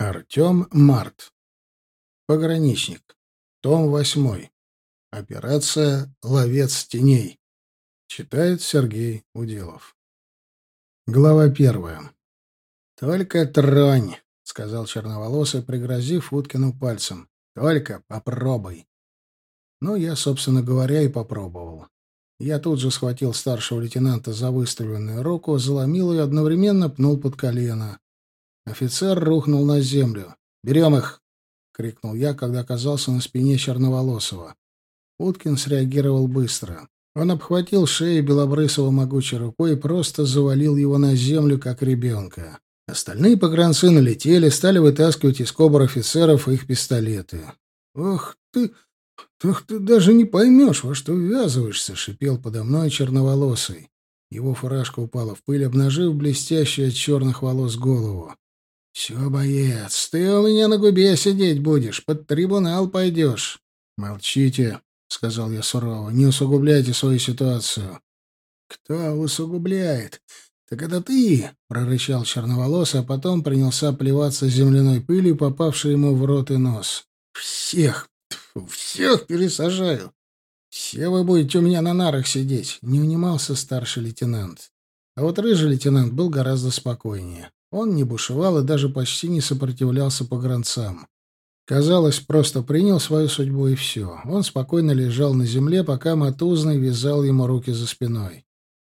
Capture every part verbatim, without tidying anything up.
Артем Март. Пограничник. Том восьмой. Операция «Ловец теней». Читает Сергей Уделов. Глава первая. «Только тронь», — сказал черноволосый, пригрозив Уткину пальцем. «Только попробуй». Ну, я, собственно говоря, и попробовал. Я тут же схватил старшего лейтенанта за выставленную руку, заломил ее, одновременно пнул под колено. Офицер рухнул на землю. «Берем их!» — крикнул я, когда оказался на спине черноволосого. Уткин среагировал быстро. Он обхватил шею Белобрысова могучей рукой и просто завалил его на землю, как ребенка. Остальные погранцы налетели, стали вытаскивать из кобур офицеров их пистолеты. «Ох ты! Ах ты даже не поймешь, во что ввязываешься!» — шипел подо мной черноволосый. Его фуражка упала в пыль, обнажив блестящую от черных волос голову. «Все, боец, ты у меня на губе сидеть будешь, под трибунал пойдешь». «Молчите», — сказал я сурово, — «не усугубляйте свою ситуацию». «Кто усугубляет? Так это ты», — прорычал черноволосый, а потом принялся плеваться земляной пылью, попавшей ему в рот и нос. «Всех, тьфу, всех пересажаю. Все вы будете у меня на нарах сидеть», — не унимался старший лейтенант. А вот рыжий лейтенант был гораздо спокойнее. Он не бушевал и даже почти не сопротивлялся погранцам. Казалось, просто принял свою судьбу и все. Он спокойно лежал на земле, пока Матузный вязал ему руки за спиной.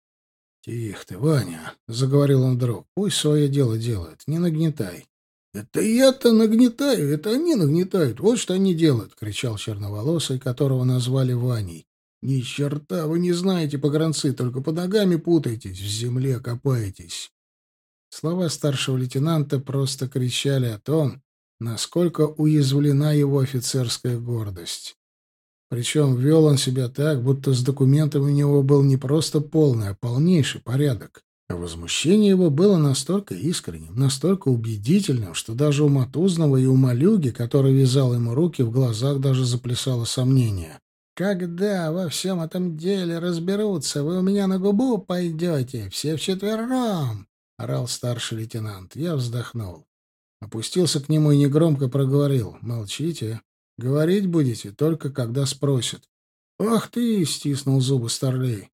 «Тихо ты, Ваня», — заговорил он вдруг, — «пусть свое дело делают, не нагнетай». «Это я-то нагнетаю, это они нагнетают, вот что они делают», — кричал черноволосый, которого назвали Ваней. «Ни черта вы не знаете, погранцы, только под ногами путаетесь, в земле копаетесь». Слова старшего лейтенанта просто кричали о том, насколько уязвлена его офицерская гордость. Причем вел он себя так, будто с документами у него был не просто полный, а полнейший порядок. А возмущение его было настолько искренним, настолько убедительным, что даже у Матузного и у Малюги, который вязал ему руки, в глазах даже заплясало сомнение. «Когда во всем этом деле разберутся, вы у меня на губу пойдете, все вчетвером!» — орал старший лейтенант. Я вздохнул. Опустился к нему и негромко проговорил. «Молчите. Говорить будете только когда спросят». «Ах ты!» — стиснул зубы старлей.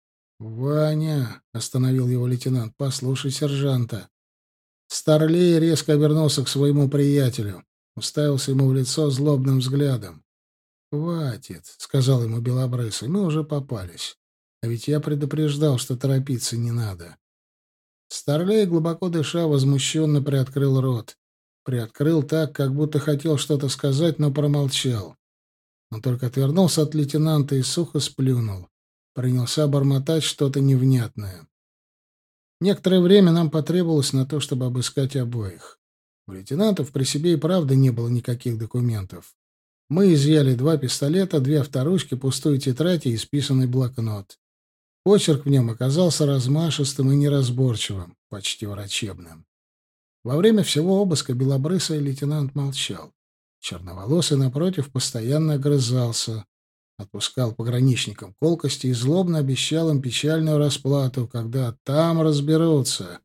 «Ваня!» — остановил его лейтенант. «Послушай сержанта». Старлей резко обернулся к своему приятелю. Уставился ему в лицо злобным взглядом. «Хватит», — сказал ему Белобрысый, — «мы уже попались. А ведь я предупреждал, что торопиться не надо». Старлей, глубоко дыша, возмущенно приоткрыл рот. Приоткрыл так, как будто хотел что-то сказать, но промолчал. Он только отвернулся от лейтенанта и сухо сплюнул. Принялся бормотать что-то невнятное. Некоторое время нам потребовалось на то, чтобы обыскать обоих. У лейтенантов при себе и правда не было никаких документов. Мы изъяли два пистолета, две авторучки, пустую тетрадь и исписанный блокнот. Почерк в нем оказался размашистым и неразборчивым, почти врачебным. Во время всего обыска белобрысый лейтенант молчал. Черноволосый, напротив, постоянно огрызался, отпускал пограничникам колкости и злобно обещал им печальную расплату, когда там разберутся.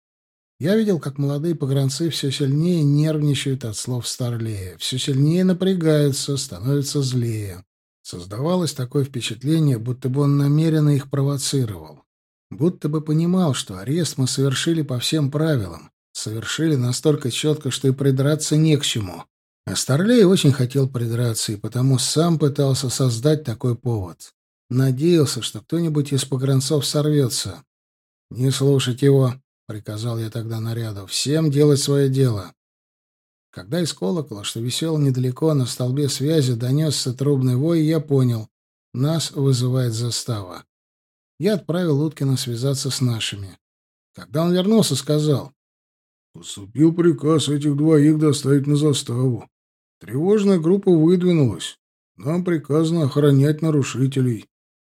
Я видел, как молодые погранцы все сильнее нервничают от слов старлея, все сильнее напрягаются, становятся злее. Создавалось такое впечатление, будто бы он намеренно их провоцировал. Будто бы понимал, что арест мы совершили по всем правилам. Совершили настолько четко, что и придраться не к чему. А Старлей очень хотел придраться, и потому сам пытался создать такой повод. Надеялся, что кто-нибудь из погранцов сорвется. «Не слушать его», — приказал я тогда наряду, — «всем делать свое дело». Когда из колокола, что висел недалеко на столбе связи, донесся трубный вой, я понял — нас вызывает застава. Я отправил Уткина связаться с нашими. Когда он вернулся, сказал: «Поступил приказ этих двоих доставить на заставу. Тревожная группа выдвинулась. Нам приказано охранять нарушителей».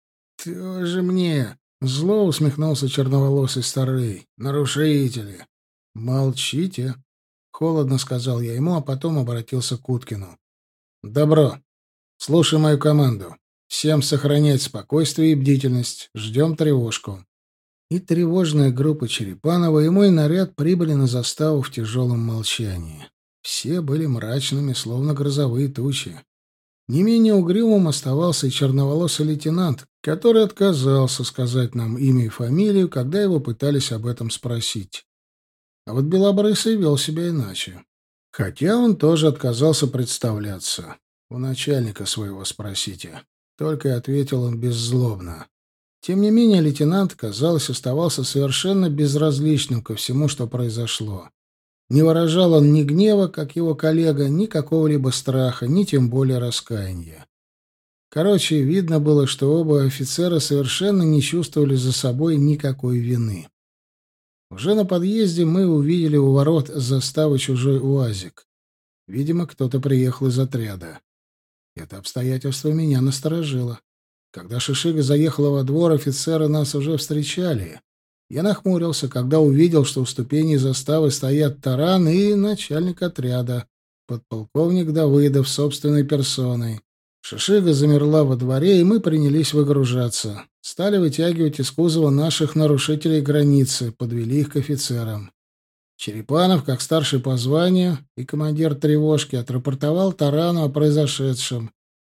«Тоже мне!» — зло усмехнулся черноволосый старлей. «Нарушители!» «Молчите!» — холодно сказал я ему, а потом обратился к Уткину. «Добро. Слушай мою команду. Всем сохранять спокойствие и бдительность. Ждем тревожку». И тревожная группа Черепанова, и мой наряд прибыли на заставу в тяжелом молчании. Все были мрачными, словно грозовые тучи. Не менее угрюмым оставался и черноволосый лейтенант, который отказался сказать нам имя и фамилию, когда его пытались об этом спросить. А вот Белобрысый вел себя иначе. Хотя он тоже отказался представляться. «У начальника своего спросите». Только и ответил он беззлобно. Тем не менее, лейтенант, казалось, оставался совершенно безразличным ко всему, что произошло. Не выражал он ни гнева, как его коллега, ни какого-либо страха, ни тем более раскаяния. Короче, видно было, что оба офицера совершенно не чувствовали за собой никакой вины. Уже на подъезде мы увидели у ворот заставы чужой УАЗик. Видимо, кто-то приехал из отряда. Это обстоятельство меня насторожило. Когда Шишига заехала во двор, офицеры нас уже встречали. Я нахмурился, когда увидел, что у ступеней заставы стоят Таран и начальник отряда, подполковник Давыдов собственной персоной. Шишига замерла во дворе, и мы принялись выгружаться. Стали вытягивать из кузова наших нарушителей границы, подвели их к офицерам. Черепанов, как старший по званию и командир тревожки, отрапортовал Тарану о произошедшем.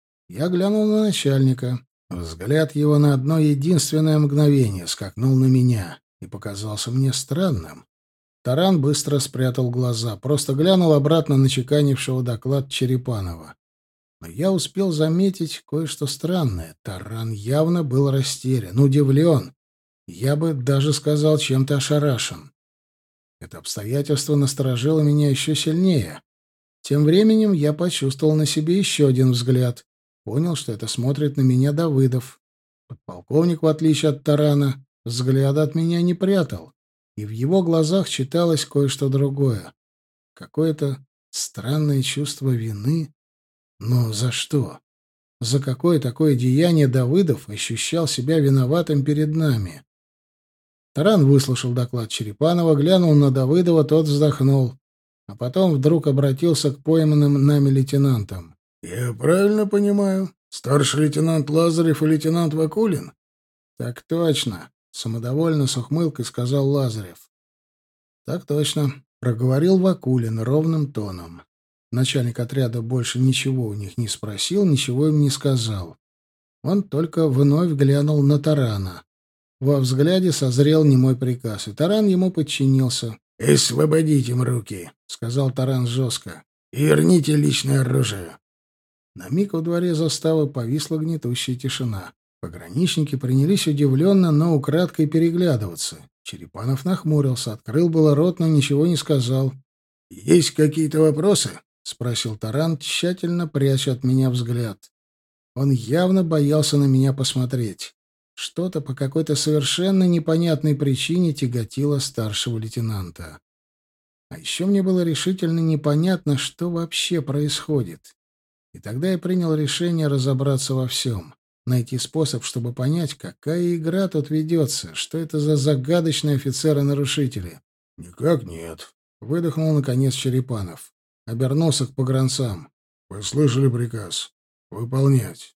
Я глянул на начальника. Взгляд его на одно единственное мгновение скакнул на меня и показался мне странным. Таран быстро спрятал глаза, просто глянул обратно на чеканившего доклад Черепанова. Но я успел заметить кое-что странное. Таран явно был растерян, удивлен. Я бы даже сказал, чем-то ошарашен. Это обстоятельство насторожило меня еще сильнее. Тем временем я почувствовал на себе еще один взгляд. Понял, что это смотрит на меня Давыдов. Подполковник, в отличие от Тарана, взгляда от меня не прятал. И в его глазах читалось кое-что другое. Какое-то странное чувство вины. Но за что? За какое такое деяние Давыдов ощущал себя виноватым перед нами? Таран выслушал доклад Черепанова, глянул на Давыдова, тот вздохнул, а потом вдруг обратился к пойманным нами лейтенантам. «Я правильно понимаю? Старший лейтенант Лазарев и лейтенант Вакулин?» «Так точно», — самодовольно с ухмылкой сказал Лазарев. «Так точно», — проговорил Вакулин ровным тоном. Начальник отряда больше ничего у них не спросил, ничего им не сказал. Он только вновь глянул на Тарана. Во взгляде созрел немой приказ, и Таран ему подчинился. «Освободите им руки», — сказал Таран жестко, — «и верните личное оружие». На миг во дворе заставы повисла гнетущая тишина. Пограничники принялись удивленно, но украдкой переглядываться. Черепанов нахмурился, открыл было рот, но ничего не сказал. «Есть какие-то вопросы?» — спросил Таран, тщательно пряча от меня взгляд. Он явно боялся на меня посмотреть. Что-то по какой-то совершенно непонятной причине тяготило старшего лейтенанта. А еще мне было решительно непонятно, что вообще происходит. И тогда я принял решение разобраться во всем, найти способ, чтобы понять, какая игра тут ведется, что это за загадочные офицеры-нарушители. «Никак нет», — выдохнул наконец Черепанов. Обернулся к погранцам. «Вы слышали приказ? Выполнять».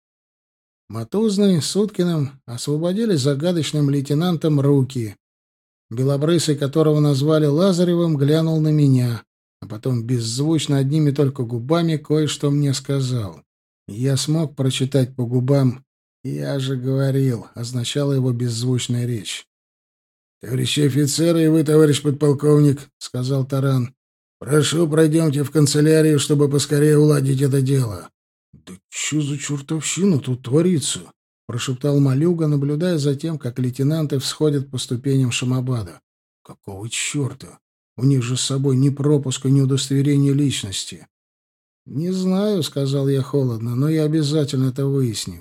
Матузный с Уткиным освободили загадочным лейтенантом руки. Белобрысый, которого назвали Лазаревым, глянул на меня, а потом беззвучно одними только губами кое-что мне сказал. Я смог прочитать по губам «Я же говорил», означала его беззвучная речь. «Товарищи офицеры и вы, товарищ подполковник», — сказал Таран, — «прошу, пройдемте в канцелярию, чтобы поскорее уладить это дело». «Да что за чертовщина тут творится?» — прошептал Малюга, наблюдая за тем, как лейтенанты всходят по ступеням Шамабада. «Какого черта? У них же с собой ни пропуска, ни удостоверения личности». «Не знаю», — сказал я холодно, — «но я обязательно это выясню».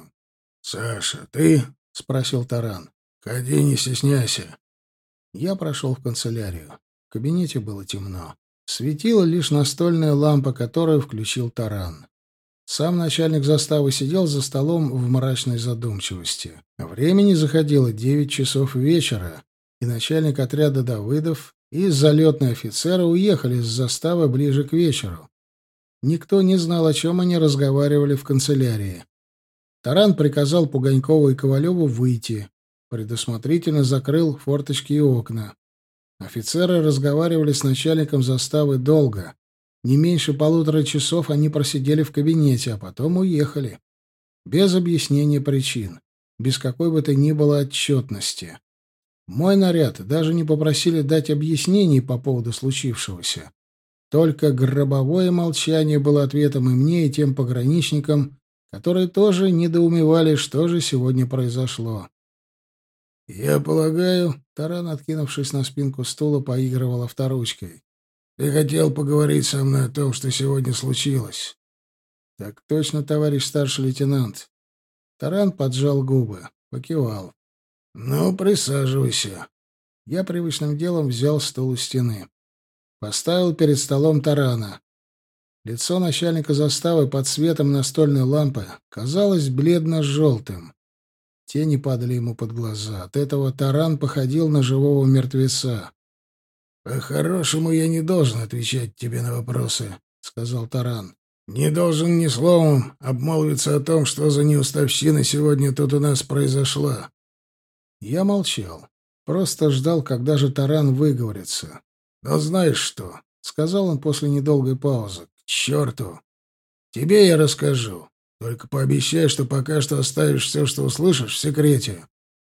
«Саша, ты?» — спросил Таран. «Ходи, не стесняйся». Я прошел в канцелярию. В кабинете было темно. Светила лишь настольная лампа, которую включил Таран. Сам начальник заставы сидел за столом в мрачной задумчивости. Времени заходило девять часов вечера, и начальник отряда Давыдов и залетные офицеры уехали с заставы ближе к вечеру. Никто не знал, о чем они разговаривали в канцелярии. Таран приказал Пуганькову и Ковалеву выйти, предусмотрительно закрыл форточки и окна. Офицеры разговаривали с начальником заставы долго. Не меньше полутора часов они просидели в кабинете, а потом уехали. Без объяснения причин, без какой бы то ни было отчетности. Мой наряд даже не попросили дать объяснений по поводу случившегося. Только гробовое молчание было ответом и мне, и тем пограничникам, которые тоже недоумевали, что же сегодня произошло. «Я полагаю...» — Таран, откинувшись на спинку стула, поигрывал авторучкой. «Ты хотел поговорить со мной о том, что сегодня случилось?» «Так точно, товарищ старший лейтенант». Таран поджал губы, покивал. «Ну, присаживайся». Я привычным делом взял стул у стены. Поставил перед столом Тарана. Лицо начальника заставы под светом настольной лампы казалось бледно-желтым. Тени падали ему под глаза. От этого Таран походил на живого мертвеца. «По-хорошему, я не должен отвечать тебе на вопросы», — сказал Таран. «Не должен ни словом обмолвиться о том, что за неуставщина сегодня тут у нас произошла». Я молчал. Просто ждал, когда же Таран выговорится. «Но знаешь что?» — сказал он после недолгой паузы. «К черту! Тебе я расскажу. Только пообещай, что пока что оставишь все, что услышишь, в секрете».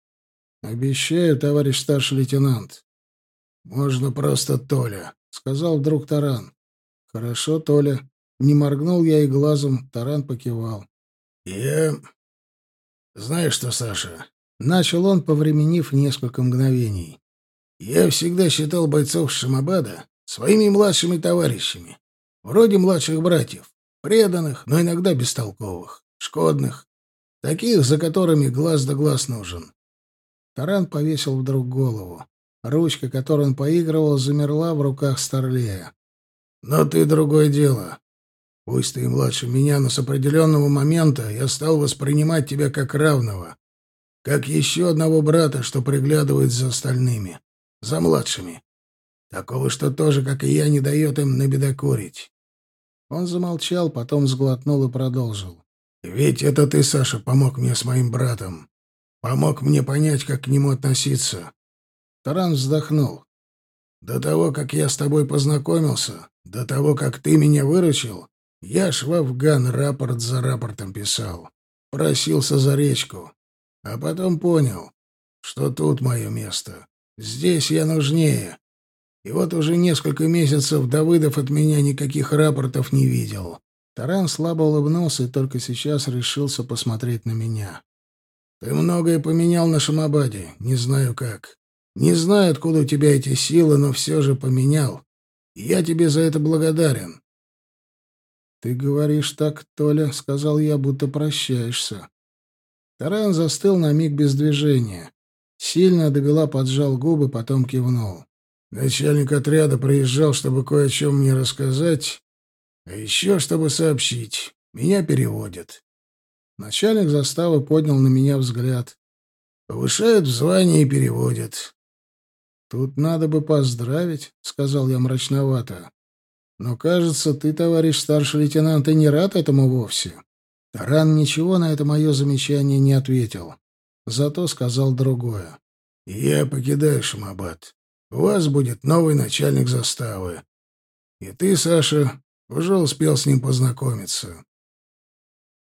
«Обещаю, товарищ старший лейтенант». «Можно просто Толя», — сказал вдруг Таран. «Хорошо, Толя». Не моргнул я и глазом, Таран покивал. «Я... Знаешь что, Саша?» — начал он, повременив несколько мгновений. «Я всегда считал бойцов Шамабада своими младшими товарищами, вроде младших братьев, преданных, но иногда бестолковых, шкодных, таких, за которыми глаз да глаз нужен». Таран повесил вдруг голову. Ручка, которой он поигрывал, замерла в руках Старлея. «Но ты другое дело. Пусть ты и младше меня, но с определенного момента я стал воспринимать тебя как равного, как еще одного брата, что приглядывает за остальными, за младшими. Такого, что тоже, как и я, не дает им набедокурить». Он замолчал, потом сглотнул и продолжил. «Ведь это ты, Саша, помог мне с моим братом. Помог мне понять, как к нему относиться». Таран вздохнул. «До того, как я с тобой познакомился, до того, как ты меня выручил, я ж в Афган рапорт за рапортом писал. Просился за речку. А потом понял, что тут мое место. Здесь я нужнее. И вот уже несколько месяцев Давыдов от меня никаких рапортов не видел». Таран слабо улыбнулся и только сейчас решился посмотреть на меня. «Ты многое поменял на Шамабаде, не знаю как. Не знаю, откуда у тебя эти силы, но все же поменял. И я тебе за это благодарен». «Ты говоришь так, Толя, — сказал я, — будто прощаешься». Таран застыл на миг без движения. Сильно добела поджал губы, потом кивнул. «Начальник отряда приезжал, чтобы кое о чем мне рассказать, а еще чтобы сообщить. Меня переводят». Начальник заставы поднял на меня взгляд. «Повышают в звании и переводят». «Тут надо бы поздравить», — сказал я мрачновато. «Но, кажется, ты, товарищ старший лейтенант, и не рад этому вовсе». Таран ничего на это мое замечание не ответил. Зато сказал другое. «Я покидаю Шамабад. У вас будет новый начальник заставы. И ты, Саша, уже успел с ним познакомиться.